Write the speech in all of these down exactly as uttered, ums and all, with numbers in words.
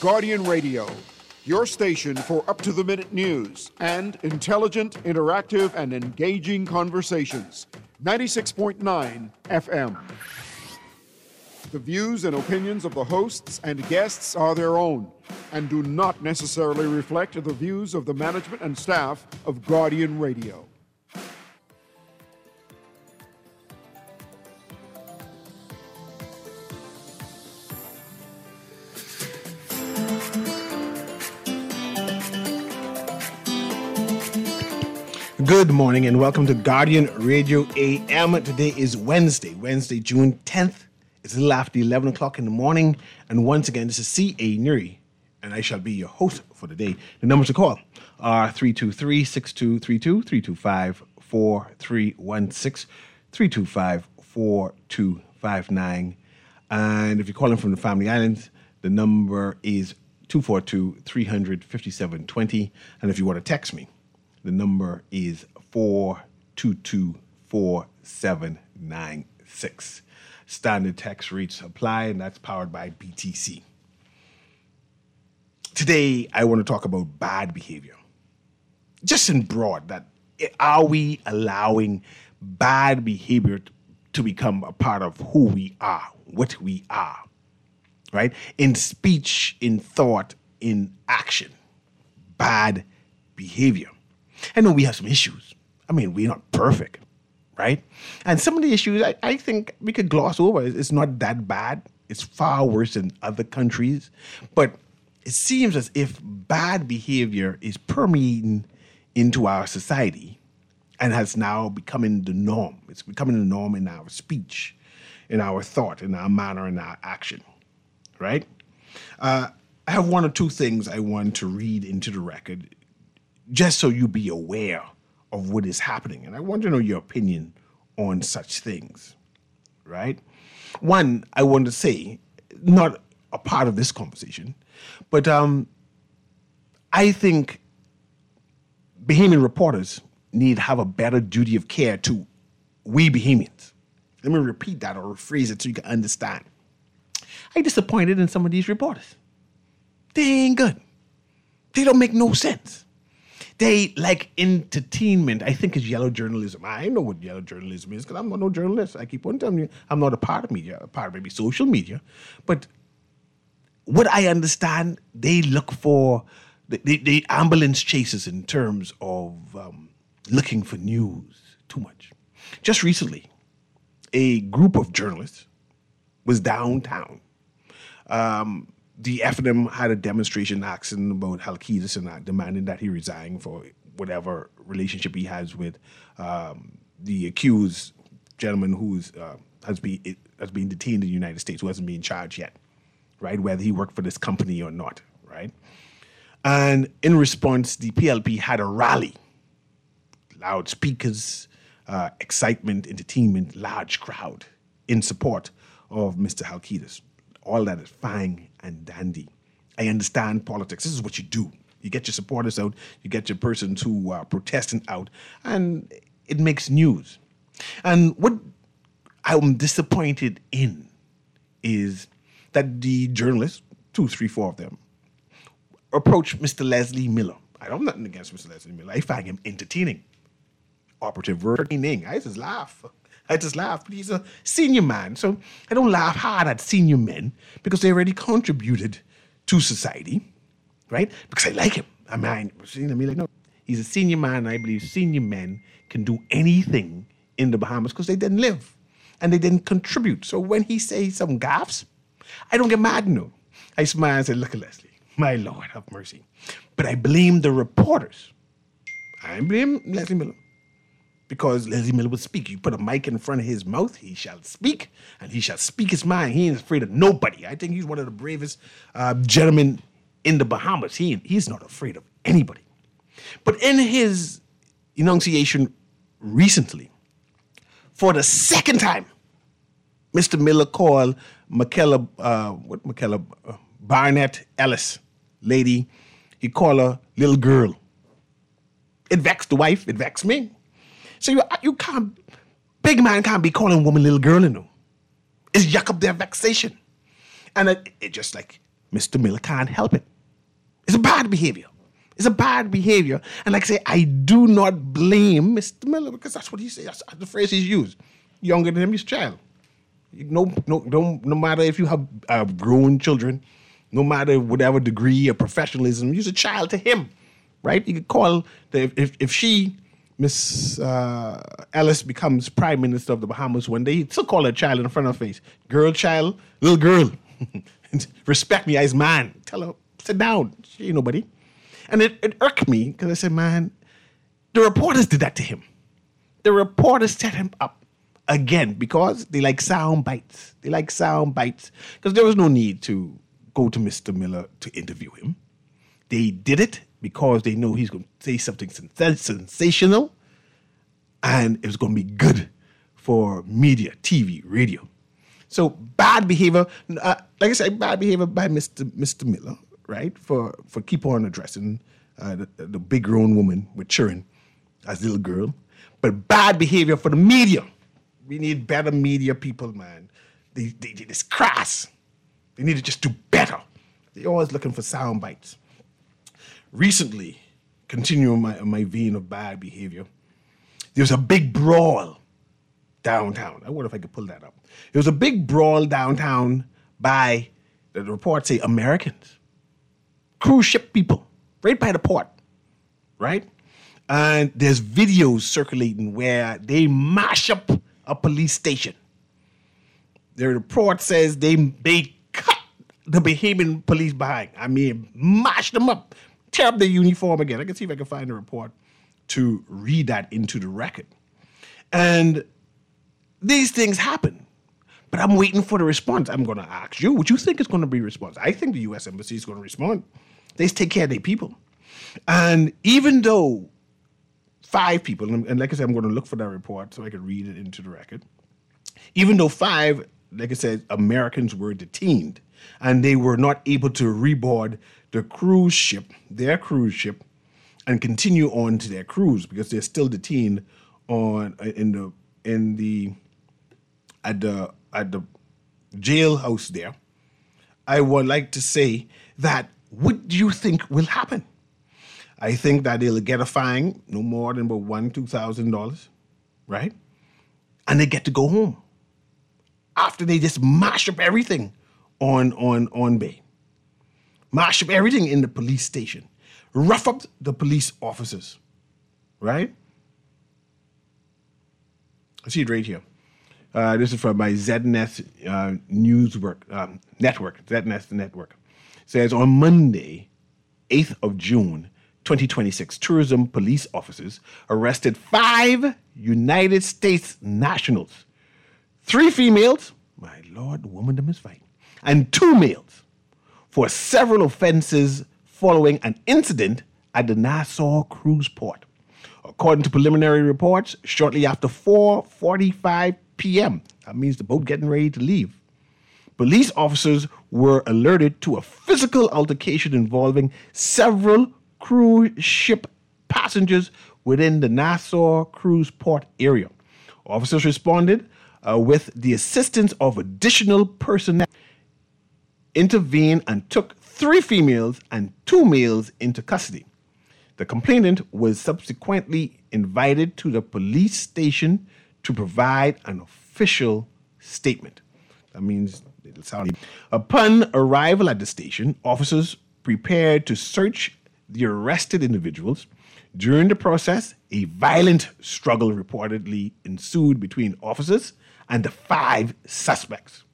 Guardian Radio, your station for up-to-the-minute news and intelligent, interactive, and engaging conversations. ninety-six point nine F M. The views and opinions of the hosts and guests are their own and do not necessarily reflect the views of the management and staff of Guardian Radio. Good morning and welcome to Guardian Radio A M. Today is Wednesday, Wednesday, June tenth. It's a little after eleven o'clock in the morning. And once again, this is C A. Nuri, and I shall be your host for the day. The numbers to call are three two three, six two three two, three two five, four three one six, three two five, four two five nine. And if you're calling from the Family Islands, the number is two four two, three hundred, fifty-seven twenty. And if you want to text me, the number is four two two, four seven nine six. Standard text rates apply, and that's powered by B T C. Today, I want to talk about bad behavior. Just in broad, that are we allowing bad behavior to become a part of who we are, what we are, right? In speech, in thought, in action, bad behavior. I know we have some issues. I mean, we're not perfect, right? And some of the issues I, I think we could gloss over. It's not that bad. It's far worse than other countries. But it seems as if bad behavior is permeating into our society and has now becoming the norm. It's becoming the norm in our speech, in our thought, in our manner, in our action, right? Uh, I have one or two things I want to read into the record just so you be aware of what is happening. And I want to know your opinion on such things, right? One, I want to say, not a part of this conversation, but um, I think Bahamian reporters need to have a better duty of care to we Bahamians. Let me repeat that or rephrase it so you can understand. I'm disappointed in some of these reporters. They ain't good. They don't make no sense. They like entertainment. I think it's yellow journalism. I know what yellow journalism is because I'm not no journalist. I keep on telling you, I'm not a part of media, a part of maybe social media. But what I understand, they look for the, the, the ambulance chases in terms of um, looking for news too much. Just recently, a group of journalists was downtown. Um, The F N M had a demonstration asking about Halkitis and uh, demanding that he resign for whatever relationship he has with um, the accused gentleman who uh, has been has been detained in the United States, who hasn't been charged yet, right? Whether he worked for this company or not, right? And in response, the P L P had a rally, loudspeakers, uh, excitement, entertainment, large crowd in support of Mister Halkitis. All that is fine and dandy. I understand politics. This is what you do. You get your supporters out. You get your persons who are protesting out. And it makes news. And what I'm disappointed in is that the journalists, two, three, four of them, approached Mister Leslie Miller. I don't have nothing against Mister Leslie Miller. I find him entertaining. Operative word, entertaining. I just laugh. I just laugh, but he's a senior man, so I don't laugh hard at senior men because they already contributed to society, right? Because I like him. I mean, I mean, like, no, he's a senior man, and I believe senior men can do anything in the Bahamas because they didn't live and they didn't contribute. So when he says some gaffes, I don't get mad, no. I smile and say, look at Leslie, my Lord, have mercy. But I blame the reporters. I blame Leslie Miller. Because Leslie Miller would speak. You put a mic in front of his mouth, he shall speak, and he shall speak his mind. He ain't afraid of nobody. I think he's one of the bravest uh, gentlemen in the Bahamas. He He's not afraid of anybody. But in his enunciation recently, for the second time, Mister Miller called Michaela, uh, what Michaela, uh, Barnett Ellis, lady, he called her little girl. It vexed the wife, it vexed me. So you, you can't, big man can't be calling woman little girl, you know. It's yuck up their vexation. And it, it just like Mister Miller can't help it. It's a bad behavior. It's a bad behavior. And like I say, I do not blame Mister Miller because that's what he says. That's the phrase he's used. Younger than him, he's a child. No, no, no, no matter if you have uh, grown children, no matter whatever degree of professionalism, you're a child to him, right? You could call, the, if, if she, Miss uh, Ellis, becomes Prime Minister of the Bahamas one day, he'd still call her a child in front of her face. Girl, child, little girl. Respect me as man. Tell her, sit down. She ain't nobody. And it, it irked me because I said, man, the reporters did that to him. The reporters set him up again because they like sound bites. They like sound bites because there was no need to go to Mister Miller to interview him. They did it because they know he's going to say something sens- sensational and it was going to be good for media, T V, radio. So bad behavior, uh, like I said, bad behavior by Mister Mister Miller, right? For for keep on addressing uh, the, the big grown woman with children as little girl. But bad behavior for the media. We need better media people, man. They, they, they it's crass. They need to just do better. They're always looking for sound bites. Recently, continuing my, my vein of bad behavior, there was a big brawl downtown. I wonder if I could pull that up. There was a big brawl downtown by, the reports say, Americans. Cruise ship people, right by the port, right? And there's videos circulating where they mash up a police station. The report says they, they cut the Bahamian police behind. I mean, mash them up, tear up their uniform again. I can see if I can find a report to read that into the record. And these things happen. But I'm waiting for the response. I'm going to ask you, what you think is going to be the response? I think the U S Embassy is going to respond. They take care of their people. And even though five people, and, and like I said, I'm going to look for that report so I can read it into the record. Even though five, like I said, Americans were detained and they were not able to reboard the cruise ship, their cruise ship, and continue on to their cruise because they're still detained on in the in the at the at the jailhouse there. I would like to say that what do you think will happen? I think that they'll get a fine, no more than about one, two thousand dollars, right? And they get to go home after they just mash up everything on on on Bay, mash up everything in the police station, rough up the police officers, right? I see it right here. Uh, this is from my Z N S uh, News work, um, Network, Z N S Network. It says on Monday, eighth of June, twenty twenty-six, tourism police officers arrested five United States nationals, three females, my Lord, the woman them is fine, and two males for several offenses following an incident at the Nassau cruise port. According to preliminary reports, shortly after four forty-five p.m., that means the boat getting ready to leave, police officers were alerted to a physical altercation involving several cruise ship passengers within the Nassau cruise port area. Officers responded uh, with the assistance of additional personnel, intervened and took three females and two males into custody. The complainant was subsequently invited to the police station to provide an official statement. That means it'll sound. Upon arrival at the station, officers prepared to search the arrested individuals. During the process, a violent struggle reportedly ensued between officers and the five suspects.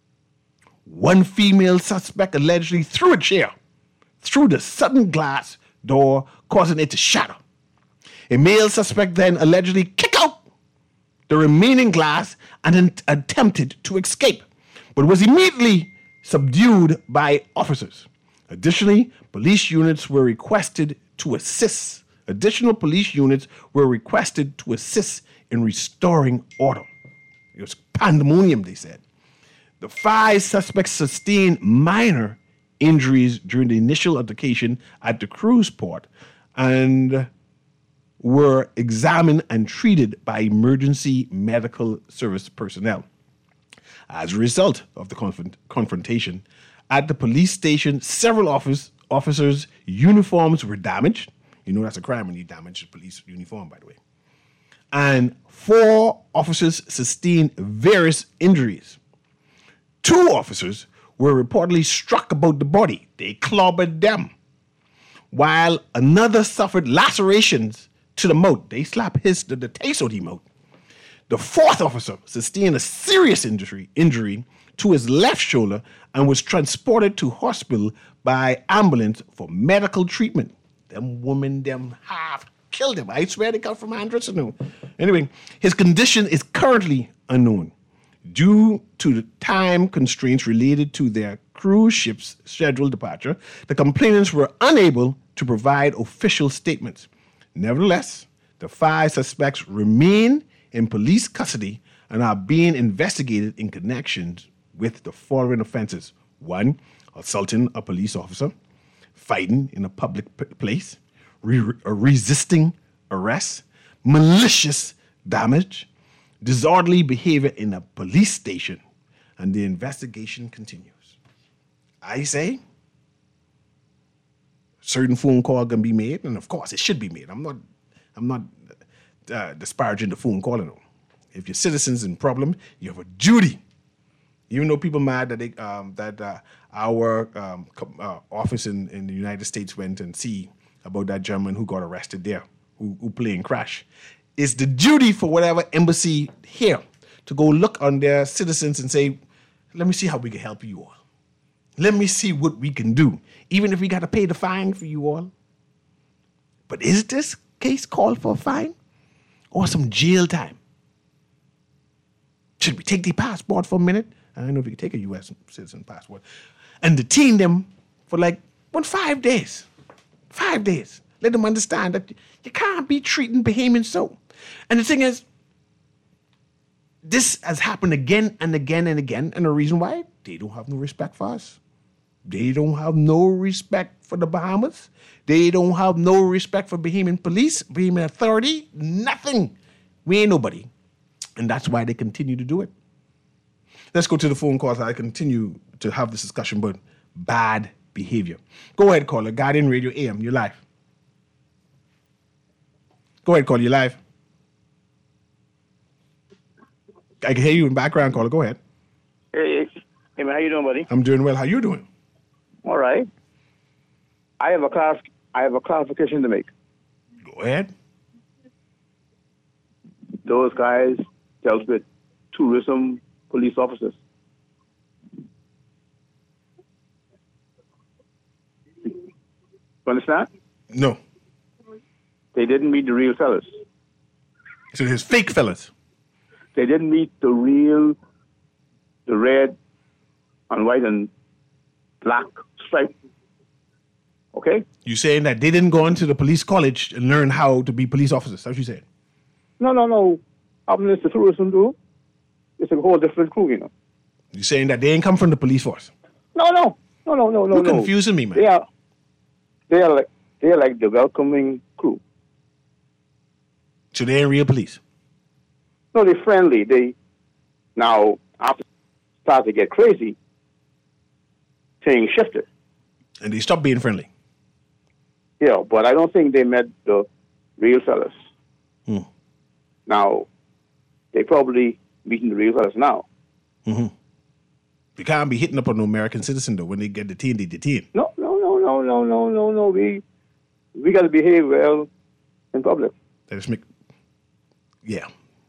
One female suspect allegedly threw a chair through the sudden glass door, causing it to shatter. A male suspect then allegedly kicked out the remaining glass and then attempted to escape, but was immediately subdued by officers. Additionally, police units were requested to assist. Additional police units were requested to assist in restoring order. It was pandemonium, they said. The five suspects sustained minor injuries during the initial altercation at the cruise port and were examined and treated by emergency medical service personnel. As a result of the confront- confrontation, At the police station, several office, officers' uniforms were damaged. You know that's a crime when you damage a police uniform, by the way. And four officers sustained various injuries. Two officers were reportedly struck about the body. They clobbered them. While another suffered lacerations to the mouth. They slapped his, the, the taste out of his mouth. The fourth officer sustained a serious injury, injury to his left shoulder and was transported to hospital by ambulance for medical treatment. Them women, them half killed him. I swear they come from Anderson. Anyway, his condition is currently unknown. Due to the time constraints related to their cruise ship's scheduled departure, the complainants were unable to provide official statements. Nevertheless, the five suspects remain in police custody and are being investigated in connection with the following offenses. One, assaulting a police officer, fighting in a public p- place, re- resisting arrest, malicious damage, disorderly behavior in a police station, and the investigation continues. I say, certain phone call can be made, and of course it should be made. I'm not, I'm not uh, disparaging the phone call. No. If your citizens in problem, you have a duty. Even though people mad that they, um, that uh, our um, uh, office in, in the United States went and see about that gentleman who got arrested there, who, who plane crash. It's the duty for whatever embassy here to go look on their citizens and say, let me see how we can help you all. Let me see what we can do, even if we got to pay the fine for you all. But is this case called for a fine or some jail time? Should we take the passport for a minute? I don't know if you can take a U S citizen passport and detain them for like one five days. Five days. Let them understand that you can't be treating Bahamians so. And the thing is, this has happened again and again and again. And the reason why, they don't have no respect for us. They don't have no respect for the Bahamas. They don't have no respect for Bahamian police, Bahamian authority, nothing. We ain't nobody. And that's why they continue to do it. Let's go to the phone calls. I continue to have this discussion about bad behavior. Go ahead, caller. Guardian Radio A M, you're live. Go ahead, caller, you're live. I can hear you in background, caller. Go ahead. Hey, hey man, how you doing, buddy? I'm doing well. How you doing? All right. I have a class. I have a clarification to make. Go ahead. Those guys dealt with tourism police officers. You understand? No. They didn't meet the real fellas. So there's fake fellas. They didn't meet the real, the red and white and black stripe. Okay? You saying that they didn't go into the police college and learn how to be police officers? That's what you said. No, no, no. Happening is the tourism do. It's a whole different crew, you know. You saying that they ain't come from the police force? No, no, no, no, no, no. You're no. confusing me, man. They are, they are like, they are like the welcoming crew. So they ain't real police? No, they're friendly. They now after start to get crazy, things shifted. And they stopped being friendly? Yeah, but I don't think they met the real fellas. Hmm. Now, they probably meeting the real fellas now. Mm-hmm. You can't be hitting up on no American citizen, though. When they get detained, they detain. No, no, no, no, no, no, no, no. We we got to behave well in public. They just make... Yeah.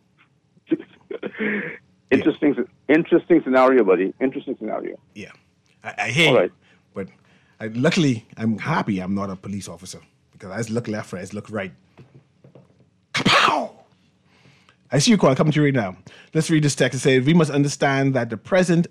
interesting, yeah. interesting scenario, buddy. Interesting scenario. Yeah, I, I hear All you, right. but I, luckily I'm happy I'm not a police officer because I just look left, I just look right. Kapow! I see you, call coming to you right now. Let's read this text. It says, we must understand that the present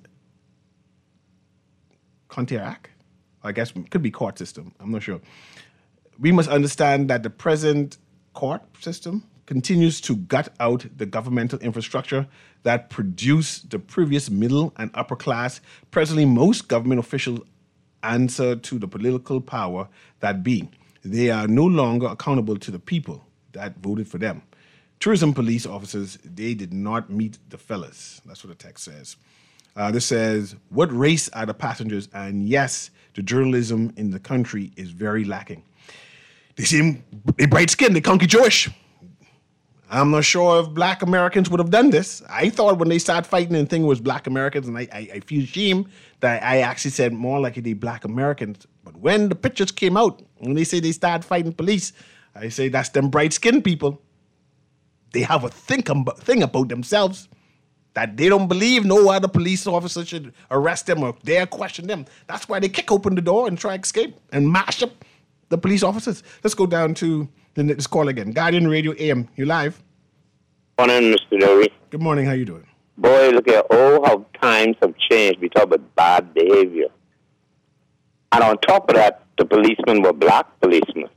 Conteract, I guess it could be court system, I'm not sure. We must understand that the present court system continues to gut out the governmental infrastructure that produced the previous middle and upper class. Presently, most government officials answer to the political power that be. They are no longer accountable to the people that voted for them. Tourism police officers, they did not meet the fellas. That's what the text says. Uh, this says, what race are the passengers? And yes, the journalism in the country is very lacking. They seem they bright skinned, they conky Jewish. I'm not sure if black Americans would have done this. I thought when they started fighting and thing was black Americans, and I, I, I feel shame that I actually said more like they black Americans. But when the pictures came out, when they say they started fighting police, I say that's them bright skinned people. They have a think about, thing about themselves that they don't believe no other police officer should arrest them or dare question them. That's why they kick open the door and try to escape and mash up the police officers. Let's go down to the next call again. Guardian Radio A M, you live. Morning, Mister Derry. Good morning, how you doing? Boy, look at oh how times have changed. We talk about bad behavior. And on top of that, the policemen were black policemen.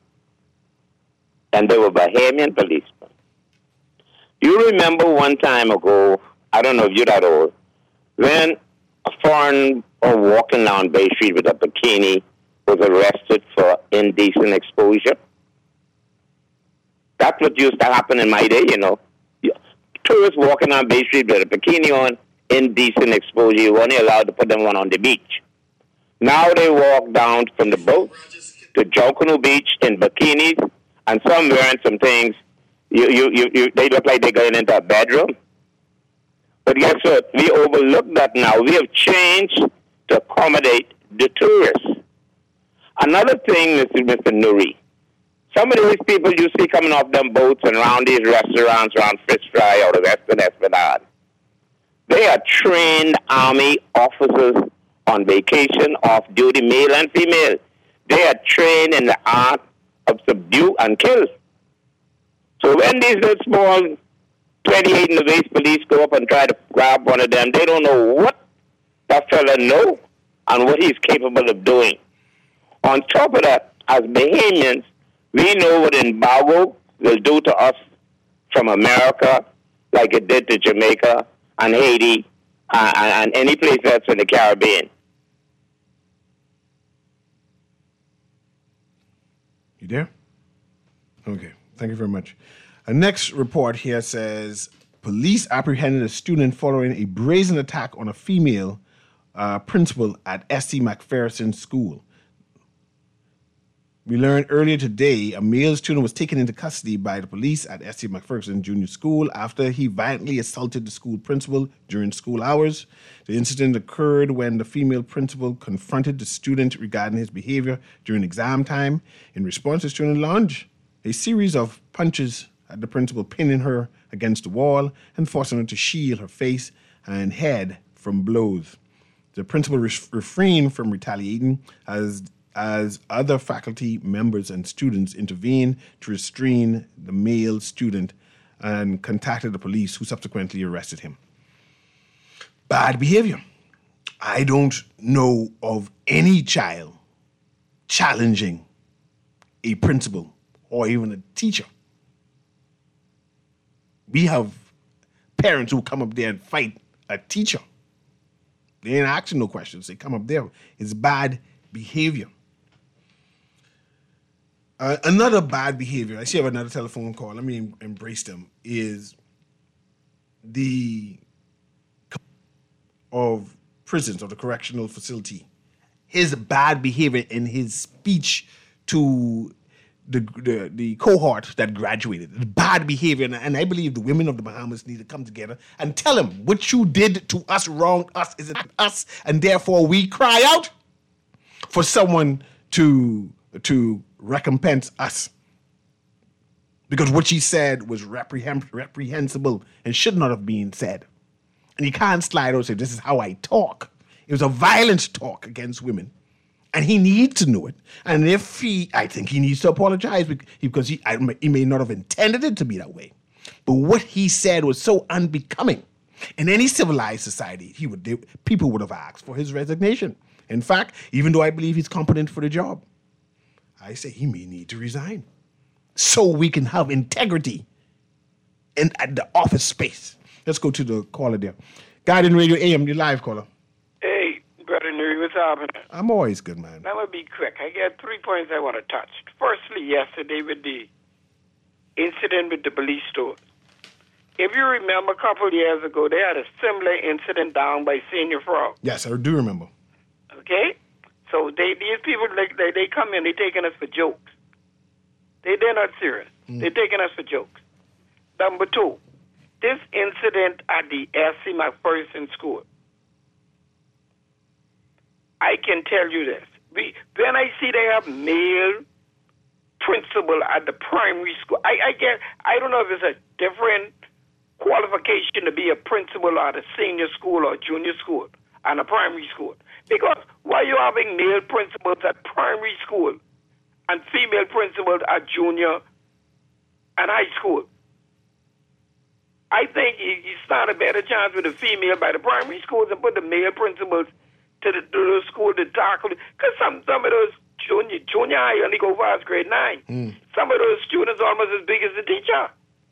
And they were Bahamian policemen. You remember one time ago, I don't know if you're that old, when a foreign or walking down Bay Street with a bikini was arrested for indecent exposure. That's what used to happen in my day, you know. Tourists walking on Bay Street with a bikini on, indecent exposure. You were only allowed to put them on on the beach. Now they walk down from the boat to Junkanoo Beach in bikinis, and some wearing some things. You, you, you, you, they look like they're going into a bedroom. But guess what? We overlook that now. We have changed to accommodate the tourists. Another thing, Mister Mister Nuri, some of these people you see coming off them boats and around these restaurants around Fish Fry or the Western Esplanade, they are trained Army officers on vacation, off-duty, male and female. They are trained in the art of subdue and kill. So when these little small twenty-eight in the waist police go up and try to grab one of them, they don't know what that fella know and what he's capable of doing. On top of that, as Bahamians, we know what embargo will do to us from America, like it did to Jamaica and Haiti uh, and any place else in the Caribbean. You there? Okay, thank you very much. A next report here says, police apprehended a student following a brazen attack on a female uh, principal at S C McPherson School. We learned earlier today a male student was taken into custody by the police at S C McPherson Junior School after he violently assaulted the school principal during school hours. The incident occurred when the female principal confronted the student regarding his behavior during exam time. In response, the student lunged a series of punches at the principal, pinning her against the wall and forcing her to shield her face and head from blows. The principal re- refrained from retaliating as as other faculty members and students intervened to restrain the male student and contacted the police, who subsequently arrested him. Bad behavior. I don't know of any child challenging a principal or even a teacher. We have parents who come up there and fight a teacher. They ain't asking no questions. They come up there. It's bad behavior. Uh, another bad behavior, I see I have another telephone call, let me em- embrace them, is the of prisons or the correctional facility. His bad behavior in his speech to the the, the cohort that graduated. The bad behavior, and, and I believe the women of the Bahamas need to come together and tell him what you did to us wronged us, is it us, and therefore we cry out for someone to to recompense us. Because what she said was reprehen- reprehensible and should not have been said. And you can't slide over and say, this is how I talk. It was a violent talk against women. And he needs to know it. And if he, I think he needs to apologize because he, I, he may not have intended it to be that way. But what he said was so unbecoming. In any civilized society, he would, they, people would have asked for his resignation. In fact, even though I believe he's competent for the job, I say he may need to resign so we can have integrity in at the office space. Let's go to the caller there. Guardian Radio A M, the live caller. Hey, Brother Nuri, what's happening? I'm always good, man. I'm going to be quick. I got three points I want to touch. Firstly, yesterday with the incident with the police store. If you remember, a couple of years ago, they had a similar incident down by Senior Frog. Yes, I do remember. Okay? So they these people, like, they, they come in, they taking us for jokes. They, they're not serious. Mm. They're taking us for jokes. Number two, this incident at the S C McPherson School, I can tell you this. We, when I see they have male principal at the primary school, I, I get, I don't know if it's a different qualification to be a principal at a senior school or junior school and a primary school. Because why are you having male principals at primary school and female principals at junior and high school? I think you, you stand a better chance with the female by the primary schools and put the male principals to the, to the school to tackle it. Because some, some of those junior, junior high only go past grade nine. Mm. Some of those students are almost as big as the teacher.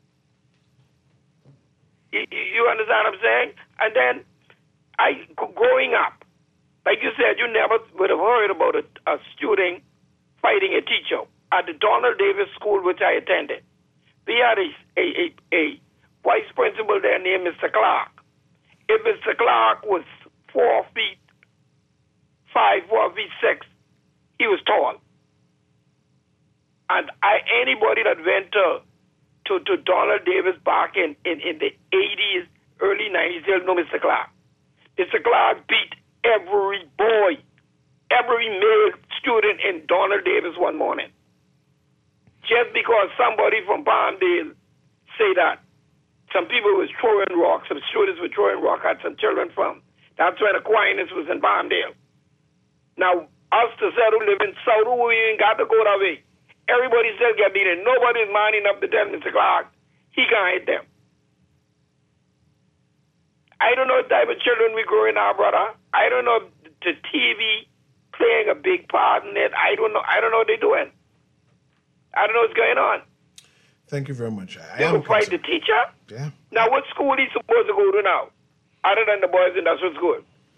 You, you understand what I'm saying? And then, I growing up, like you said, you never would have heard about a, a student fighting a teacher. At the Donald Davis School, which I attended, we had a, a, a, a vice principal there named Mister Clark. If Mister Clark was four feet five, four feet six, he was tall. And I, anybody that went to, to, to Donald Davis back in, in, in the eighties, early nineties, they'll know Mister Clark. Mister Clark beat every boy, every male student in Donald Davis one morning. Just because somebody from Palmdale say that. Some people were throwing rocks, some students were throwing rocks at some children from. That's when Aquinas was in Palmdale. Now, us to say who live in South, we ain't got to go that way. Everybody still get beaten. Nobody's man enough to tell Mister Clark he can't hit them. I don't know what type of children we grow in our brother. I don't know if the T V playing a big part in it. I don't know. I don't know what they're doing. I don't know what's going on. Thank you very much. I they am will fight the teacher? Yeah. Now, what school is he supposed to go to now? Other than the boys' industrial school?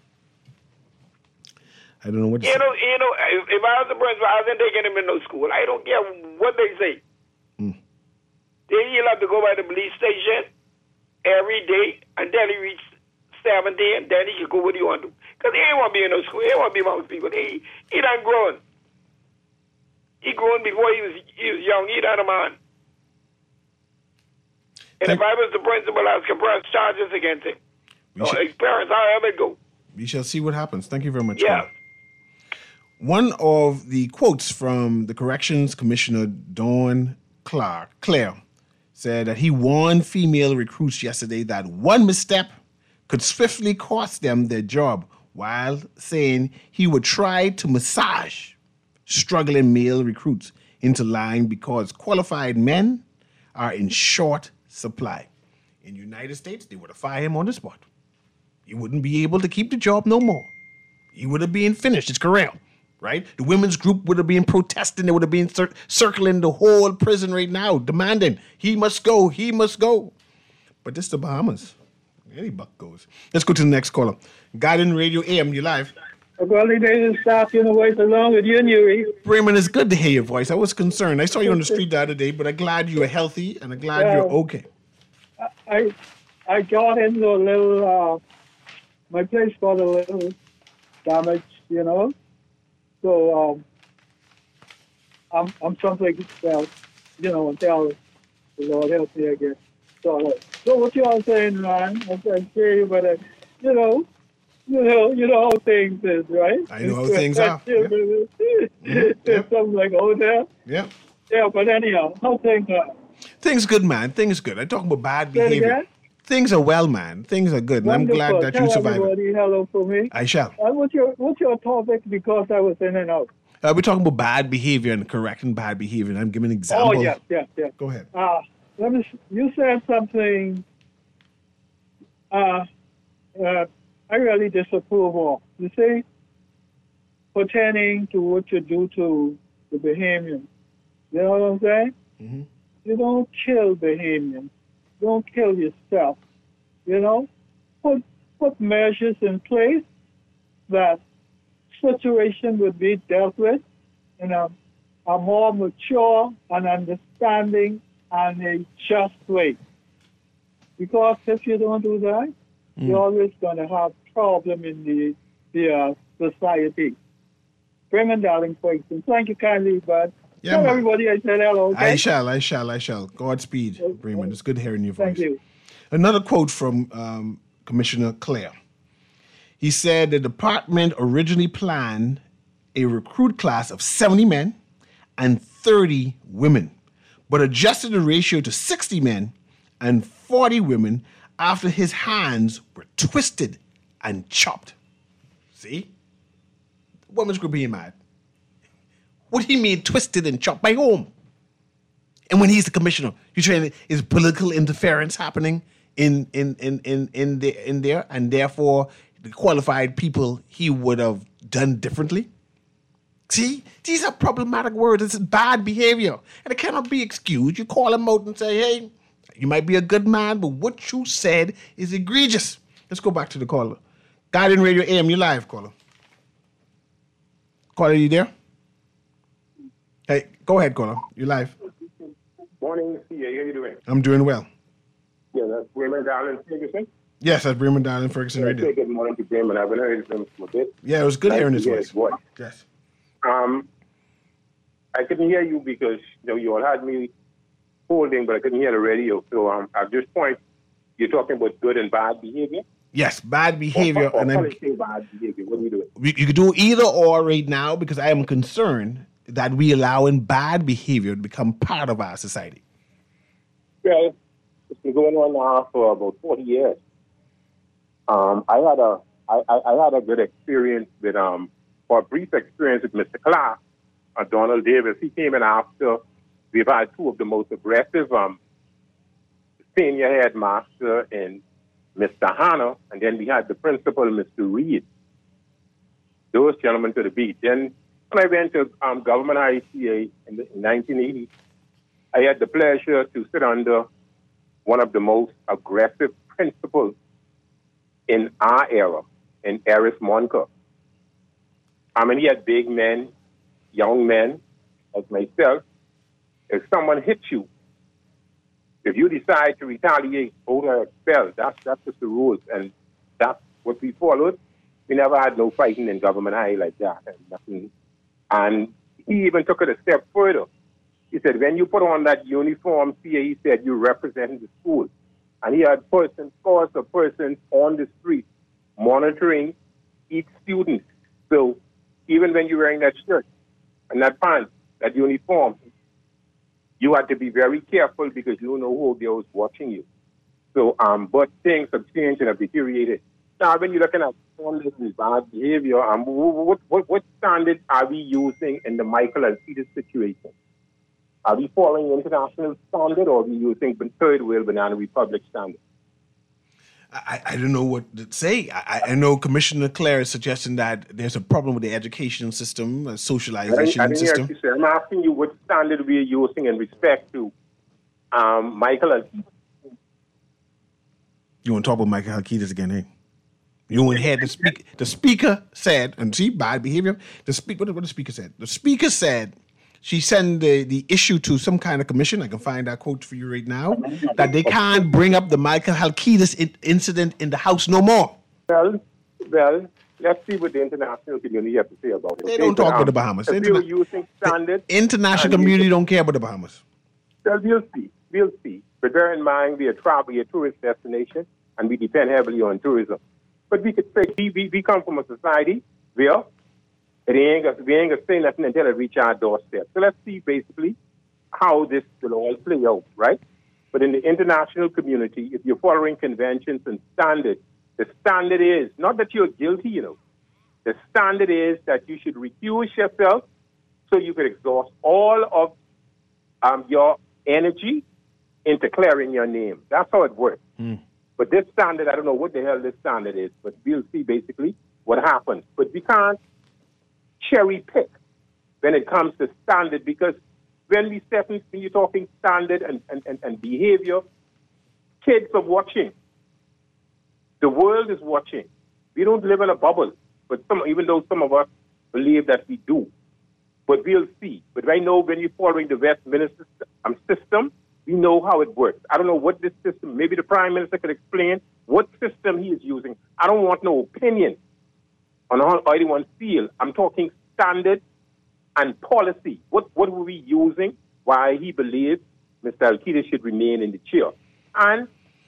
I don't know what to you say. know, you know, if, if I was the principal, I wasn't taking him in no school. I don't care what they say. Mm. Then he'll have to go by the police station every day until he reaches seventeen, then he can go what he want to do. Because he ain't want to be in no school. He ain't want to be amongst people. He, he done grown. He grown before he was, he was young. He done a man. And Thank if I was the principal, I was press charges against him. Or shall, his parents, however it go. We shall see what happens. Thank you very much. Yeah. Carl. One of the quotes from the Corrections Commissioner, Dawn Clark, Claire, said that he warned female recruits yesterday that one misstep could swiftly cost them their job, while saying he would try to massage struggling male recruits into line because qualified men are in short supply. In the United States, they would have fired him on the spot. He wouldn't be able to keep the job no more. He would have been finished his career, right? The women's group would have been protesting. They would have been cir- circling the whole prison right now, demanding, he must go, he must go. But this is the Bahamas. Any buck goes. Let's go to the next caller. Garden Radio A M, you live. Well, they didn't stop your voice along with you, Newey. Raymond, it's good to hear your voice. I was concerned. I saw you on the street the other day, but I'm glad you are healthy and I'm glad well, you're okay. I I got into a little, uh, my place got a little damage, you know. So um, I'm I'm someplace else, you know, until the Lord help me again. So, so what you all saying, man? I'm saying, but uh, you know. You know, you know how things is, right? I know how things are. Yeah. Mm-hmm. There's something like over there. Yeah. Yeah, but anyhow, how things are? Things good, man. Things good. I'm talking about bad behavior. Things are well, man. Things are good. And I'm glad that Tell you survived. Everybody hello for me. I shall. And what's your what's your topic? Because I was in and out. Uh, we're talking about bad behavior and correcting bad behavior. And I'm giving examples. Oh yes, yes, yes. Go ahead. Uh, let me. You said something. Uh, uh. I really disapprove of. You see, pertaining to what you do to the Bahamians. You know what I'm saying? Mm-hmm. You don't kill Bahamians. You don't kill yourself. You know? Put, put measures in place that situation would be dealt with in a, a more mature and understanding and a just way. Because if you don't do that, Mm. you're always going to have problem in the, the uh, society. Bremen Darling, for instance. Thank you kindly, but Yeah, tell man. everybody I said hello, okay? I shall, I shall, I shall. Godspeed, Bremen. It's good hearing your voice. Thank you. Another quote from um, Commissioner Clare. He said the department originally planned a recruit class of seventy men and thirty women, but adjusted the ratio to sixty men and forty women after his hands were twisted and chopped. See? The women's group being mad. What do you mean twisted and chopped? By whom? And when he's the commissioner, you're saying is political interference happening in in in in in, the, in there, and therefore the qualified people he would have done differently? See, these are problematic words. This is bad behavior, and it cannot be excused. You call him out and say, "Hey, you might be a good man, but what you said is egregious." Let's go back to the caller. Guardian Radio A M, you live, caller. Caller, you there? Hey, go ahead, caller. You live. Morning, C A. How you doing? I'm doing well. Yeah, that's Bremen Darling Ferguson. Yes, that's Bremen Darling Ferguson Yeah, Radio. say good morning to Bremen. I've been hearing him for a bit. Yeah, it was good Nice hearing to his hear voice. his voice. Yes. Um, I couldn't hear you because you know you all had me holding, but I couldn't hear the radio. So um, at this point, you're talking about good and bad behavior. Yes, bad behavior, Or, or, or and I'm, punishing bad behavior. What are you doing? you, you could do either or right now because I am concerned that we allowing bad behavior to become part of our society. Well, it's been going on now for about forty years. Um, I had a I, I, I had a good experience with um or a brief experience with Mister Clark, uh, Donald Davis. He came in after we've had two of the most aggressive um senior headmaster and Mister Hanna, and then we had the principal, Mister Reed. Those gentlemen to the beat. Then when I went to um, Government I C A in, the, in nineteen eighty, I had the pleasure to sit under one of the most aggressive principals in our era, in Eris Monka. I mean, he had big men, young men, like myself. If someone hits you, if you decide to retaliate, hold or expel, that's, that's just the rules, and that's what we followed. We never had no fighting in Government High like that. And, nothing. And he even took it a step further. He said, when you put on that uniform, C A, he said, you represent the school. And he had persons, scores of persons on the street monitoring each student. So even when you're wearing that shirt and that pants, that uniform, you had to be very careful because you don't know who there was watching you. So, um, but things have changed and have deteriorated. Now, when you're looking at standards and bad behavior, um, what, what, what standards are we using in the Michael Alcides situation? Are we following international standard or are we using third world Banana Republic standard? I, I don't know what to say. I, I know Commissioner Clare is suggesting that there's a problem with the education system, a socialization I didn't, I didn't system. hear what you said. I'm asking you what standard we are using in respect to um, Michael Alcides. You want to talk about Michael Alcides again, eh? You want to hear the speaker? The speaker said, and see, bad behavior. The speak, what, what the speaker said? The speaker said she sent the, the issue to some kind of commission. I can find that quote for you right now. That they can't bring up the Michael Alcides in, incident in the House no more. Well, well, let's see what the international community have to say about it. They okay? don't talk um, about the Bahamas. If The we are interna- using standards, The international and we- community don't care about the Bahamas. Well, we'll see. We'll see. But bear in mind, we are travel, we are a tourist destination, and we depend heavily on tourism. But we could say we, we, we come from a society where it ain't gonna, we ain't going to say nothing until it reach our doorstep. So let's see basically how this will all play out, right? But in the international community, if you're following conventions and standards, the standard is not that you're guilty, you know. The standard is that you should recuse yourself so you could exhaust all of um, your energy into clearing your name. That's how it works. Mm. But this standard, I don't know what the hell this standard is, but we'll see basically what happens. But we can't cherry pick when it comes to standard because when we step in, when you're talking standard and, and, and, and behavior, kids are watching. The world is watching. We don't live in a bubble, but some, even though some of us believe that we do. But we'll see. But right now, when you're following the Westminster um, system, We know how it works. I don't know what this system, maybe the Prime Minister could explain what system he is using. I don't want no opinion on how anyone feel. I'm talking standard and policy. What what were we using? Why he believes Mister Al-Qaeda should remain in the chair. And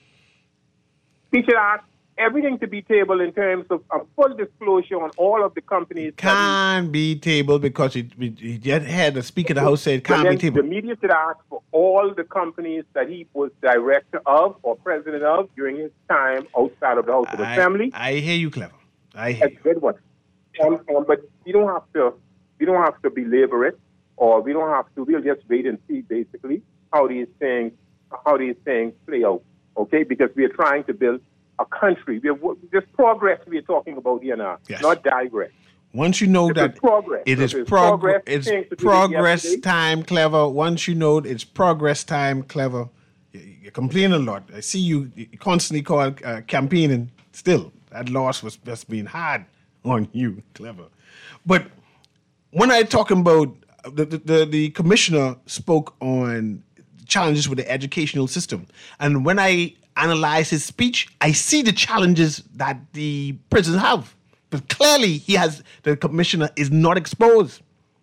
we should ask everything to be tabled in terms of a full disclosure on all of the companies. Can't be tabled because it, it, it yet had the Speaker of the House said can't be tabled. The media should ask for all the companies that he was director of or president of during his time outside of the House of I, Assembly. I hear you, Clever. I hear That's you. a good one. Um, um, but we don't have to. We don't have to belabor it, or we don't have to. We'll just wait and see, basically, how these things, how these things play out. Okay, because we are trying to build a country. We have this progress we are talking about here now, yes. not digress. Once you know it's that progress. it is so prog- progress, it's progress time, Clever. Once you know it's progress time, Clever, you, you complain a lot. I see you, you constantly call uh, campaigning. Still, that loss was just being hard on you, Clever. But when I talking about the, the, the, the commissioner spoke on challenges with the educational system, and when I analyze his speech, I see the challenges that the prisons have. But clearly, he has the commissioner is not exposed.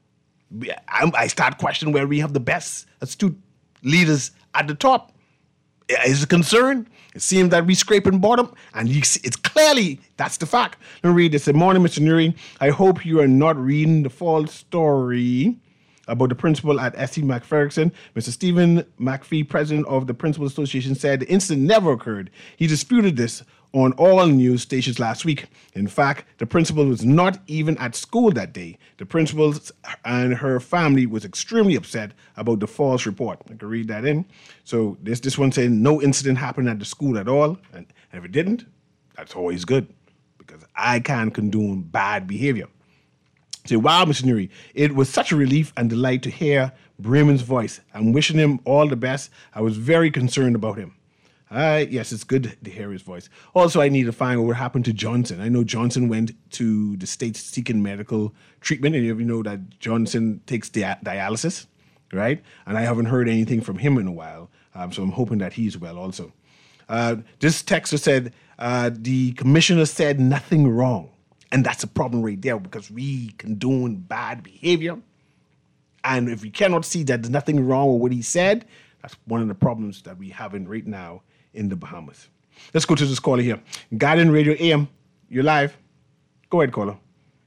I, I start questioning where we have the best astute leaders at the top. Is a concern. It seems that we scraping bottom, and you see, it's clearly that's the fact. Let me read this. Good morning, Mister Nuri. I hope you are not reading the false story about the principal at S C McPherson. Mister Stephen McPhee, president of the Principal Association, said the incident never occurred. He disputed this on all news stations last week. In fact, the principal was not even at school that day. The principal and her family was extremely upset about the false report. I can read that in. So this this one saying no incident happened at the school at all. And if it didn't, that's always good because I can't condone bad behavior. Say, wow, Mister Nuri, it was such a relief and delight to hear Bremen's voice. I'm wishing him all the best. I was very concerned about him. Uh, yes, it's good to hear his voice. Also, I need to find out what happened to Johnson. I know Johnson went to the States seeking medical treatment, and you know that Johnson takes dia- dialysis, right? And I haven't heard anything from him in a while, um, so I'm hoping that he's well also. Uh, this texter said, uh, the commissioner said nothing wrong. And that's a problem right there because we condone bad behavior. And if we cannot see that there's nothing wrong with what he said, that's one of the problems that we have in right now in the Bahamas. Let's go to this caller here. Guardian Radio A M, you're live. Go ahead, caller.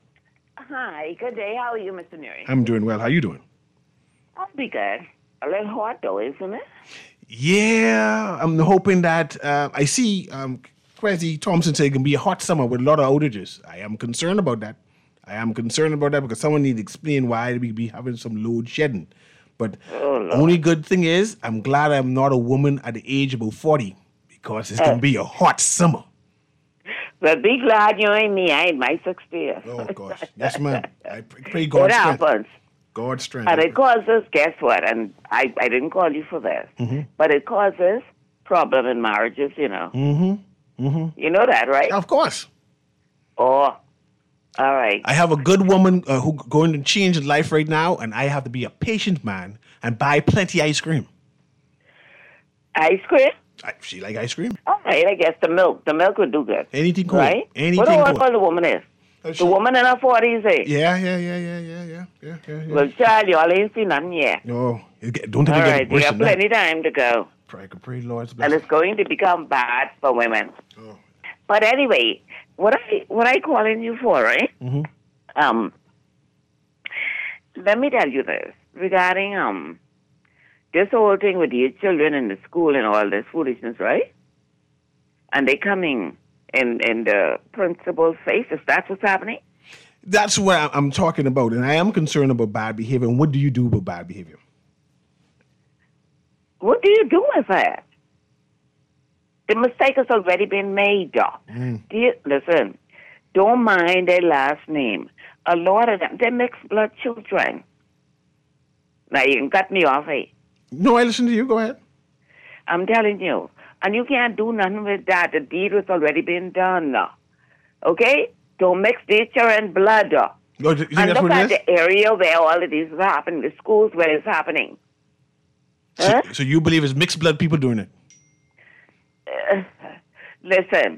Hi, good day. How are you, Mister Nuri? I'm doing well. How you doing? I'll be good. A little hot, though, isn't it? Yeah, I'm hoping that uh, I see um, Kwesi Thompson said it can be a hot summer with a lot of outages. I am concerned about that. I am concerned about that because someone needs to explain why we be having some load shedding. But oh, only good thing is I'm glad I'm not a woman at the age of about forty because it's uh, going to be a hot summer. But be glad you ain't me. I ain't my sixtieth. Oh, gosh. Yes, ma'am. I pray God's it strength. happens. God's strength. And it causes, guess what? And I, I didn't call you for this. Mm-hmm. But it causes problem in marriages, you know. Mm-hmm. Mm-hmm. You know that, right? Of course. Oh, all right. I have a good woman uh, who going to change life right now, and I have to be a patient man and buy plenty ice cream. Ice cream? I, she like ice cream. All right, I guess the milk. The milk would do good. Anything cool. Right? Anything what cool. What the woman is? Uh, she, the woman in her forties, eh? Yeah, yeah, yeah, yeah, yeah, yeah, yeah, yeah. Well, child, y'all ain't seen nothing yet. No, get, don't think All it right, get worse you got than plenty that. time to go. Pray, pray, Lord's And blessing. it's going to become bad for women. Oh. But anyway, what I what I calling you for, right? Mm-hmm. Um, let me tell you this regarding um this whole thing with the children in the school and all this foolishness, right? And they coming in in the principal's face. Is that what's happening? That's what I'm talking about, and I am concerned about bad behavior. And what do you do about bad behavior? What do you do with that? The mistake has already been made, though. Mm. Do you, listen, don't mind their last name. A lot of them, they're mixed blood children. Now, you can cut me off, eh? No, I listen to you. Go ahead. I'm telling you. And you can't do nothing with that. The deed has already been done now. Okay? Don't mix nature and blood. Oh, you think and that's look what it at is? the area where all of this is happening, the schools where it's happening. So, Huh? so you believe it's mixed blood people doing it? Uh, listen,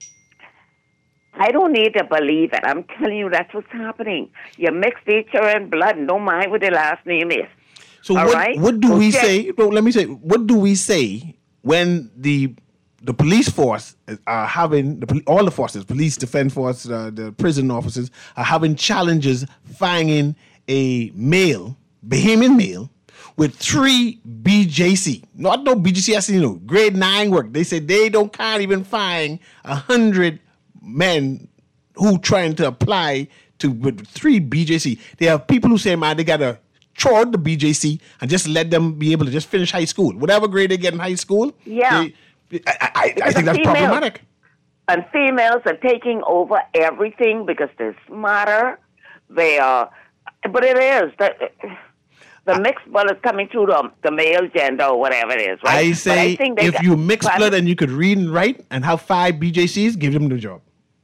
I don't need to believe it. I'm telling you that's what's happening. You mix nature and blood, no mind what the last name is. So All what, right? what do So we check- say? No, let me say. What do we say when the the police force are having the poli- all the forces, police, defense force, uh, the prison officers are having challenges finding a male, Bahamian male, with three B J C, not no B J C, as you know, grade nine work. They say they don't can't even find a hundred men who trying to apply to with three B J C. They have people who say, man, they gotta throw out the B J C and just let them be able to just finish high school, whatever grade they get in high school. Yeah. they- I, I, I Because think the that's females- problematic. And females are taking over everything because they're smarter. They are, but it is the the mixed blood is coming through the, the male gender or whatever it is, right? I But say think they if got- you mix Pardon? blood and you could read and write and have five B J Cs, give them the job.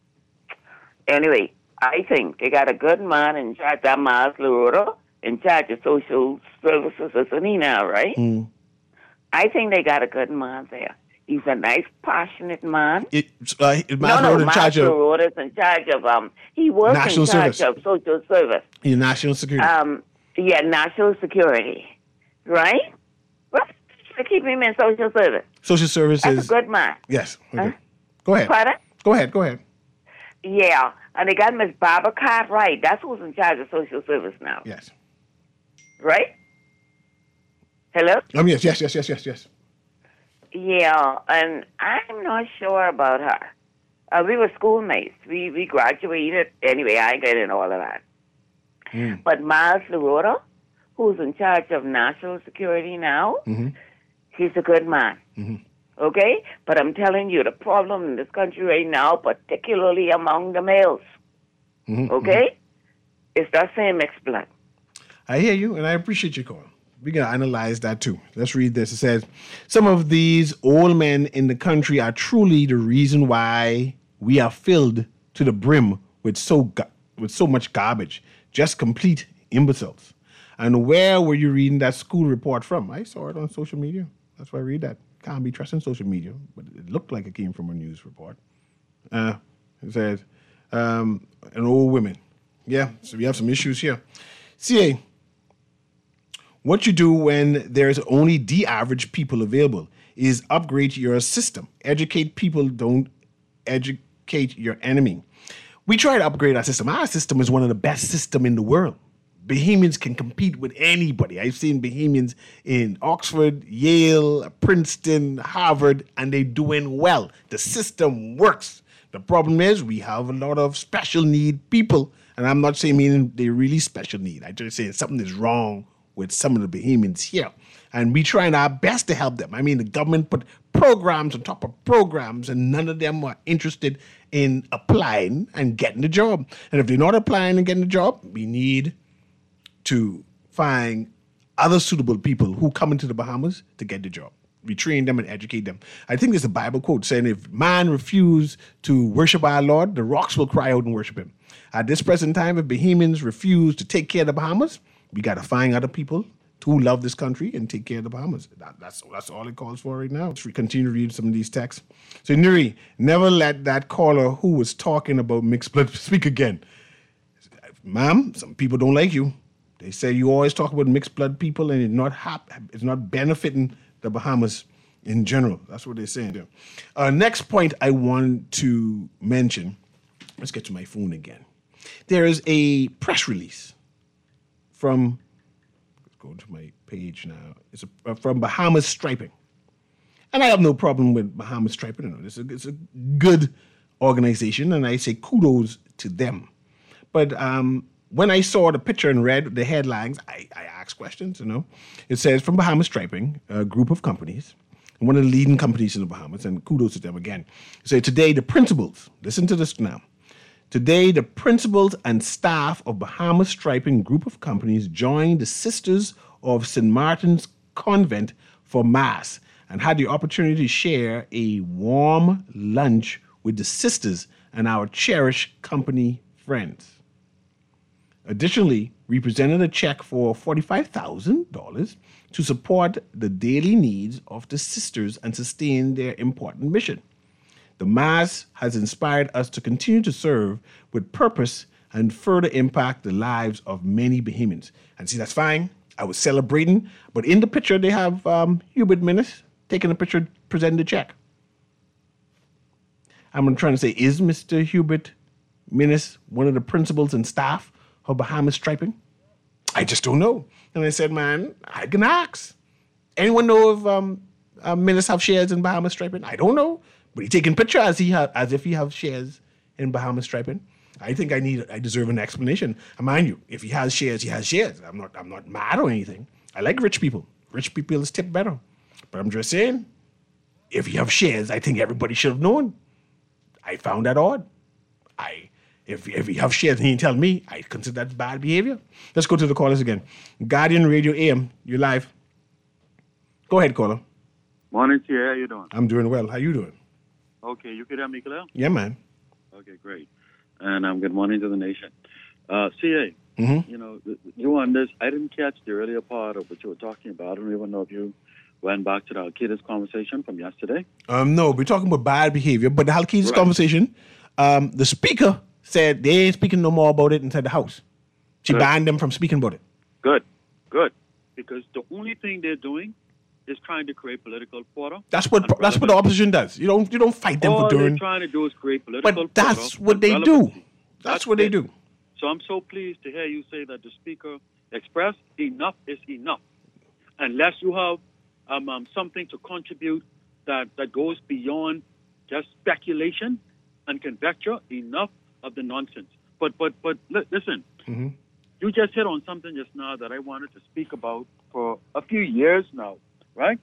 Anyway, I think they got a good man in charge. That Miles LaRota in charge of social services, isn't he now, right? Mm. I think they got a good man there. He's a nice, passionate man. It, uh, No, Miles no, LaRota in Miles charge of LaRota's in charge of, um, he works National in charge Service. of social service. your national security. Um, yeah, national security, right? Well, to keep him in social service. Social services. That's a good man. Yes. Okay. Huh? Go ahead. Pardon? Go ahead. Go ahead. Yeah, and they got Miss Barbara Cartwright. That's who's in charge of social service now, Yes. right? Hello? Um. Yes. Yes. Yes. Yes. Yes. Yes. Yeah, and I'm not sure about her. Uh, we were schoolmates. We we graduated. Anyway, I ain't getting all of that. Mm. But Miles LaRota, who's in charge of national security now, Mm-hmm. he's a good man. Mm-hmm. Okay? But I'm telling you, the problem in this country right now, particularly among the males, Mm-hmm. okay, is that same mixed blood. I hear you, and I appreciate your call. We gotta analyze that too. Let's read this. It says, some of these old men in the country are truly the reason why we are filled to the brim with so ga- with so much garbage. Just complete imbeciles. And where were you reading that school report from? I saw it on social media. That's why I read that. Can't be trusting social media, but it looked like it came from a news report. Uh, it says, um, an old women. Yeah, so we have some issues here. C A, what you do when there's only the average people available is upgrade your system. Educate people, don't educate your enemy. We try to upgrade our system. Our system is one of the best systems in the world. Bahamians can compete with anybody. I've seen Bahamians in Oxford, Yale, Princeton, Harvard, and they're doing well. The system works. The problem is we have a lot of special need people, and I'm not saying meaning they're really special need. I'm just saying something is wrong with some of the Bahamians here. And we trying our best to help them. I mean, the government put programs on top of programs, and none of them are interested in applying and getting the job. And if they're not applying and getting the job, we need to find other suitable people who come into the Bahamas to get the job. We train them and educate them. I think there's a Bible quote saying, if man refuse to worship our Lord, the rocks will cry out and worship him. At this present time, if Bahamians refuse to take care of the Bahamas, we got to find other people who love this country and take care of the Bahamas. That, that's, that's all it calls for right now. Let's re- continue to read some of these texts. So, Nuri, never let that caller who was talking about mixed blood speak again. Ma'am, some people don't like you. They say you always talk about mixed blood people and it's not hap- it's not benefiting the Bahamas in general. That's what they're saying there. Uh, next point I want to mention, let's get to my phone again. There is a press release from, let's go to my page now. It's a, uh, from Bahamas Striping. And I have no problem with Bahamas Striping. You know, it's, a, it's a good organization, and I say kudos to them. But um, when I saw the picture and read the headlines, I, I asked questions, you know. It says, from Bahamas Striping, a group of companies, one of the leading companies in the Bahamas, and kudos to them again. It says, today the principals, listen to this now. Today, the principals and staff of Bahamas Striping group of companies joined the Sisters of Saint Martin's Convent for Mass and had the opportunity to share a warm lunch with the sisters and our cherished company friends. Additionally, we presented a check for forty-five thousand dollars to support the daily needs of the sisters and sustain their important mission. The Mass has inspired us to continue to serve with purpose and further impact the lives of many Bahamians. And see, that's fine. I was celebrating, but in the picture they have um, Hubert Minnis taking a picture, presenting the check. I'm trying to say, is Mister Hubert Minnis one of the principals and staff of Bahamas Striping? I just don't know. And I said, man, I can ask. Anyone know if um, uh, Minnis have shares in Bahamas Striping? I don't know. But he taking picture as he ha- as if he have shares in Bahamas Striping. I think I need, I deserve an explanation. And mind you, if he has shares, he has shares. I'm not, I'm not mad or anything. I like rich people. Rich people is tip better. But I'm just saying, if you have shares, I think everybody should have known. I found that odd. I, if if you have shares and he didn't tell me, I consider that bad behavior. Let's go to the callers again. Guardian Radio A M, you're live. Go ahead, caller. Morning, T A. How you doing? I'm doing well. How you doing? Okay, you could hear me clear? Yeah, man. Okay, great. And um, good morning to the nation. Uh, C A, mm-hmm. you know, you on this, I didn't catch the earlier part of what you were talking about. I don't even know if you went back to the Al-Qaeda's conversation from yesterday. Um, no, we're talking about bad behavior, but the Al-Qaeda's right. conversation, um, the speaker said they ain't speaking no more about it inside the House. She good. banned them from speaking about it. Good, good. Because the only thing they're doing is trying to create political fodder. That's what that's what the opposition does. You don't you don't fight them All for doing. All they're trying to do is create political fodder. But that's what they do. That's, that's what they do. So I'm so pleased to hear you say that the speaker expressed enough is enough. Unless you have um, um, something to contribute that, that goes beyond just speculation and conjecture, enough of the nonsense. But but but li- listen, mm-hmm. you just hit on something just now that I wanted to speak about for a few years now. Right?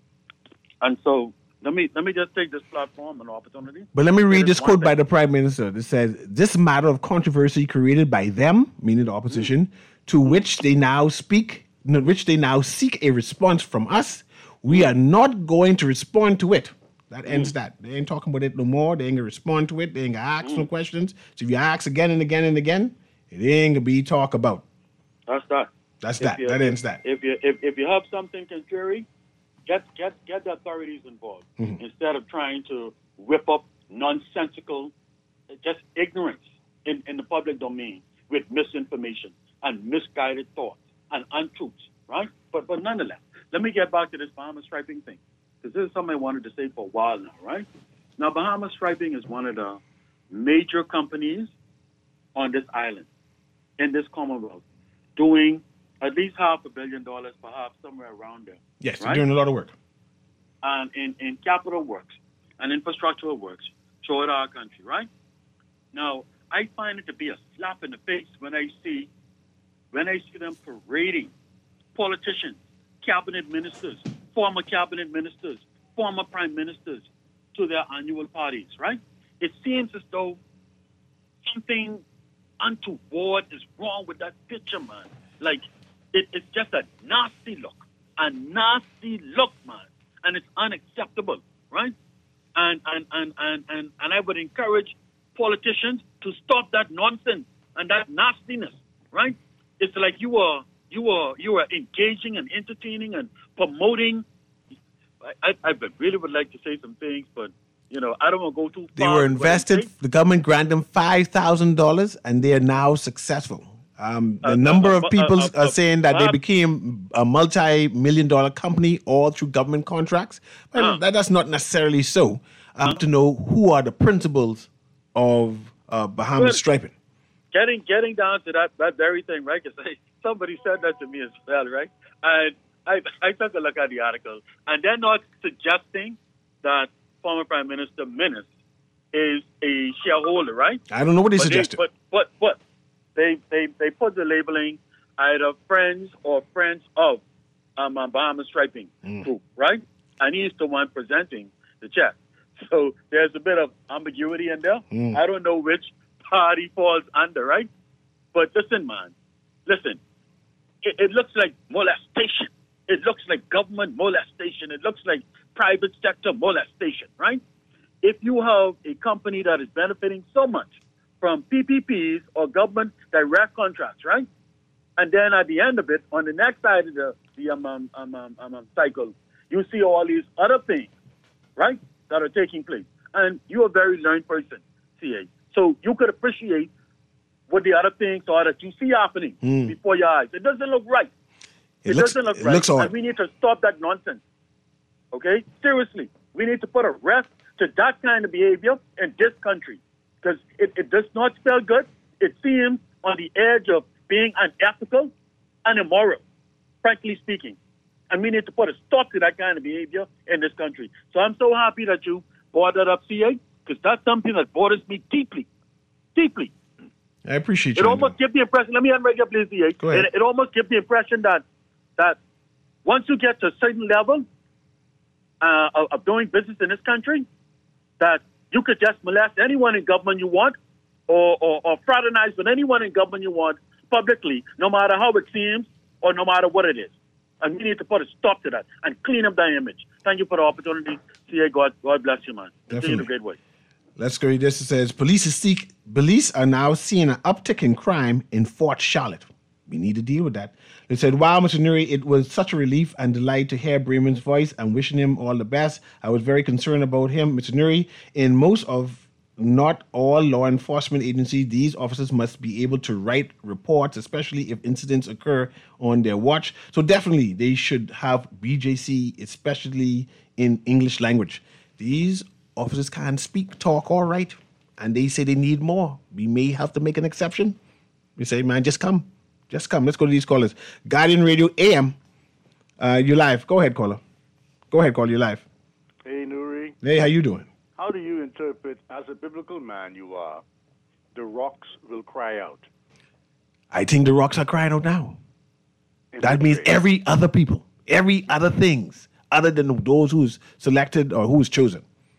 And so let me let me just take this platform and opportunity. But let me read this quote by the Prime Minister that says, this matter of controversy created by them, meaning the opposition, mm. to which they now speak, which they now seek a response from us, we are not going to respond to it. That ends mm. that. They ain't talking about it no more. They ain't gonna respond to it. They ain't gonna ask mm. no questions. So if you ask again and again and again, it ain't gonna be talk about. That's that. That's that. That ends that. If you if, if you have something contrary, Get get get the authorities involved mm-hmm. instead of trying to whip up nonsensical, just ignorance in, in the public domain with misinformation and misguided thoughts and untruths, right? But but nonetheless, let me get back to this Bahamas Striping thing, because this is something I wanted to say for a while now, right? Now, Bahamas Striping is one of the major companies on this island, in this Commonwealth, doing at least half a billion dollars, perhaps somewhere around there. Yes, right? they're doing a lot of work. And in, in capital works and infrastructural works throughout our country, right? Now, I find it to be a slap in the face when I see when I see them parading politicians, cabinet ministers, former cabinet ministers, former prime ministers to their annual parties, right? It seems as though something untoward is wrong with that picture, man. Like, It, it's just a nasty look, a nasty look, man, and it's unacceptable, right? And and, and, and, and and I would encourage politicians to stop that nonsense and that nastiness, right? It's like you were you were you were engaging and entertaining and promoting. I, I, I really would like to say some things, but you know I don't want to go too far. They were invested. The government granted them five thousand dollars, and they are now successful. Um, the uh, number uh, of people uh, uh, are saying that uh, they became a multi-million dollar company all through government contracts. But uh, that, that's not necessarily so. I have to know who are the principals of uh, Bahamas well, Striping. Getting getting down to that, that very thing, right? Because somebody said that to me as well, right? And I, I took a look at the article, and they're not suggesting that former Prime Minister Minnis is a shareholder, right? I don't know what they but suggested. They, but, but, but they, they, they put the labeling either friends or friends of um, Bahamas Striping mm. Group, right? And he's the one presenting the check. So there's a bit of ambiguity in there. Mm. I don't know which party falls under, right? But listen, man, listen. It, it looks like molestation. It looks like government molestation. It looks like private sector molestation, right? If you have a company that is benefiting so much from P P Ps or government direct contracts, right? And then at the end of it, on the next side of the, the um, um, um, um, um, cycle, you see all these other things, right, that are taking place. And you're a very learned person, C A. So you could appreciate what the other things are that you see happening mm. before your eyes. It doesn't look right. It, it looks, doesn't look it right. Looks and we need to stop that nonsense. Okay? Seriously. We need to put a rest to that kind of behavior in this country. Because it, it does not smell good. It seems on the edge of being unethical and immoral, frankly speaking. And we need to put a stop to that kind of behavior in this country. So I'm so happy that you brought that up, C A, because that's something that bothers me deeply, deeply. I appreciate it. It you. almost gives the impression, let me unbreak up, please, C A. Go ahead. It, it almost gives the impression that that once you get to a certain level uh, of, of doing business in this country, that you could just molest anyone in government you want or, or, or fraternize with anyone in government you want publicly, no matter how it seems or no matter what it is. And we need to put a stop to that and clean up that image. Thank you for the opportunity. C A, God, God bless you, man. Definitely. In a great way. Let's go. This says police is seek, police are now seeing an uptick in crime in Fort Charlotte. We need to deal with that. They said, wow, Mister Nuri, it was such a relief and delight to hear Bremen's voice and wishing him all the best. I was very concerned about him, Mister Nuri. In most of, not all law enforcement agencies, these officers must be able to write reports, especially if incidents occur on their watch. So definitely they should have B J C, especially in English language. These officers can't speak, talk, or write, and they say they need more. We may have to make an exception. We say, man, just come. Just come. Let's go to these callers. Guardian Radio A M, uh, you live. Go ahead, caller. Go ahead, caller. You live. Hey, Nuri. Hey, how you doing? How do you interpret, as a biblical man you are, the rocks will cry out? I think the rocks are crying out now. In that means way. Every other people, every other things, other than those who's selected or who's chosen.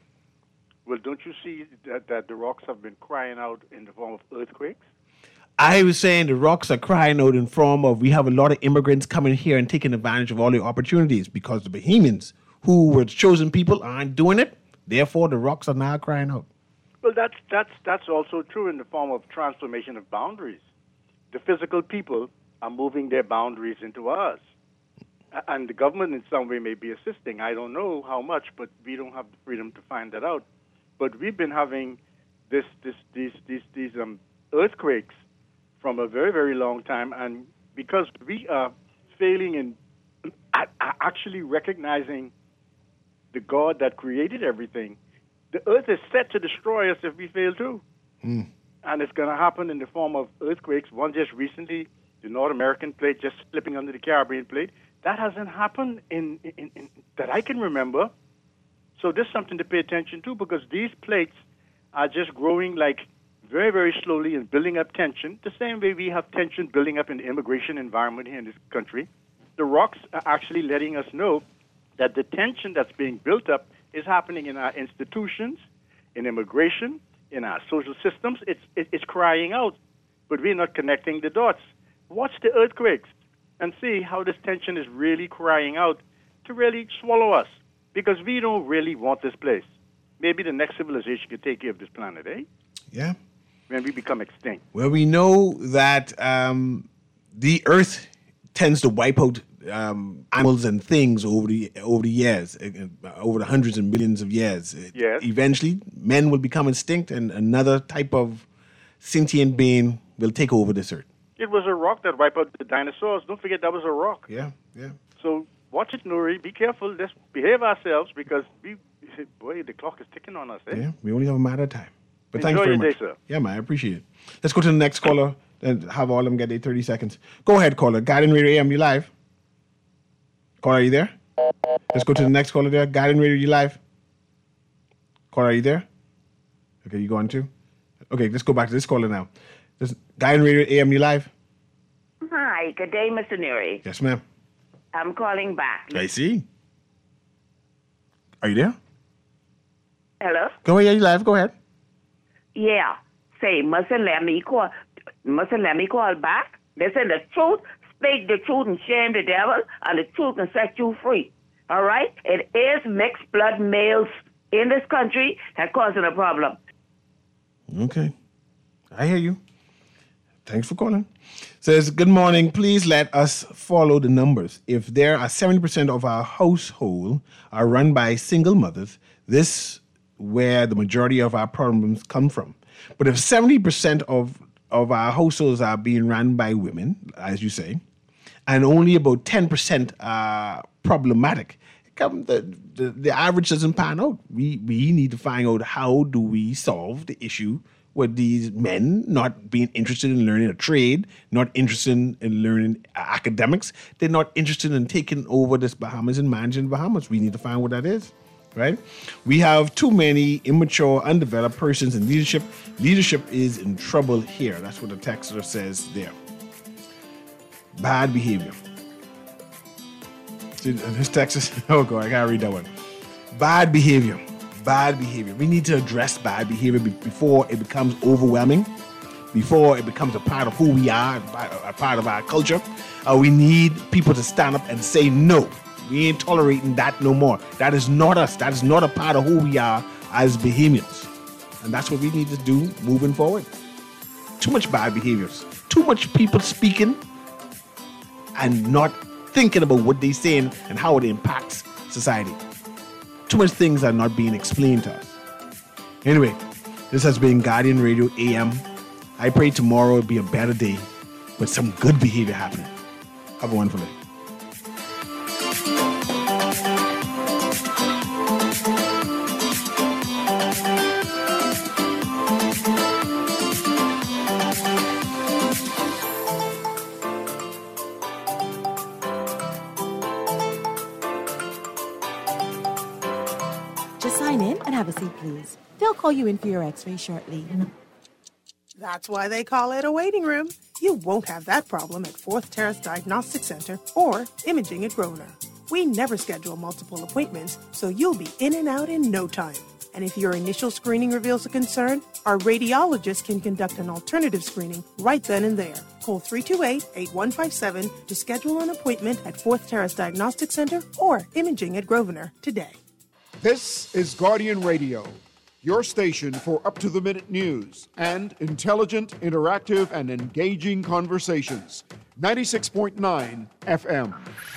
Well, don't you see that, that the rocks have been crying out in the form of earthquakes? I was saying the rocks are crying out in form of we have a lot of immigrants coming here and taking advantage of all the opportunities because the Bahamians, who were chosen people, aren't doing it. Therefore, the rocks are now crying out. Well, that's that's that's also true in the form of transformation of boundaries. The physical people are moving their boundaries into ours. And the government in some way may be assisting. I don't know how much, but we don't have the freedom to find that out. But we've been having this, this, these, these, these um, earthquakes from a very, very long time, and because we are failing in actually recognizing the God that created everything, the earth is set to destroy us if we fail to. Mm. And it's going to happen in the form of earthquakes. One just recently, the North American plate just slipping under the Caribbean plate. That hasn't happened in, in, in that I can remember. So there's something to pay attention to, because these plates are just growing like very, very slowly and building up tension, the same way we have tension building up in the immigration environment here in this country. The rocks are actually letting us know that the tension that's being built up is happening in our institutions, in immigration, in our social systems. It's, it, it's crying out, but we're not connecting the dots. Watch the earthquakes and see how this tension is really crying out to really swallow us, because we don't really want this place. Maybe the next civilization could take care of this planet, eh? Yeah. When we become extinct. Well, we know that um, the Earth tends to wipe out um, animals and things over the over the years, uh, over the hundreds and millions of years. Yes. Eventually, men will become extinct, and another type of sentient being will take over this Earth. It was a rock that wiped out the dinosaurs. Don't forget that was a rock. Yeah, yeah. So watch it, Nuri. Be careful. Let's behave ourselves, because we, boy, the clock is ticking on us. Eh? Yeah, we only have a matter of time. But Enjoy thanks very your much. Day, sir. Yeah, man, I appreciate it. Let's go to the next caller and have all of them get their thirty seconds. Go ahead, caller. Guardian Radio A M, you live? Caller, are you there? Let's go to the next caller there. Guardian Radio, you live? Caller, are you there? Okay, you going too? Okay, let's go back to this caller now. This Guardian Radio A M, you live? Hi, good day, Mister Nuri. Yes, ma'am. I'm calling back. I see. Are you there? Hello? Go ahead, you live. Go ahead. Yeah. Say, mustn't let me call, mustn't let me call back? They said the truth, speak the truth and shame the devil, and the truth can set you free. All right? It is mixed blood males in this country that causing a problem. Okay. I hear you. Thanks for calling. Says, good morning. Please let us follow the numbers. If there are seventy percent of our household are run by single mothers, this where the majority of our problems come from. But if seventy percent of, of our households are being run by women, as you say, and only about ten percent are problematic, come the, the, the average doesn't pan out. We, we need to find out how do we solve the issue with these men not being interested in learning a trade, not interested in learning academics. They're not interested in taking over this Bahamas and managing Bahamas. We need to find what that is, right? We have too many immature, undeveloped persons in leadership. Leadership is in trouble here. That's what the texter says there. Bad behavior. See, this text is, oh God, I gotta read that one. Bad behavior. Bad behavior. We need to address bad behavior be- before it becomes overwhelming, before it becomes a part of who we are, a part of our culture. Uh, we need people to stand up and say, no, we ain't tolerating that no more. That is not us. That is not a part of who we are as Bahamians. And that's what we need to do moving forward. Too much bad behaviors. Too much people speaking and not thinking about what they're saying and how it impacts society. Too much things are not being explained to us. Anyway, this has been Guardian Radio A M. I pray tomorrow will be a better day with some good behavior happening. Have a wonderful day. Have a seat, please. They'll call you in for your x-ray shortly. That's why they call it a waiting room. You won't have that problem at Fourth Terrace Diagnostic Center or Imaging at Grosvenor. We never schedule multiple appointments, so you'll be in and out in no time. And if your initial screening reveals a concern, our radiologist can conduct an alternative screening right then and there. Call three two eight, eight one five seven to schedule an appointment at Fourth Terrace Diagnostic Center or Imaging at Grosvenor today. This is Guardian Radio, your station for up-to-the-minute news and intelligent, interactive, and engaging conversations. ninety-six point nine F M.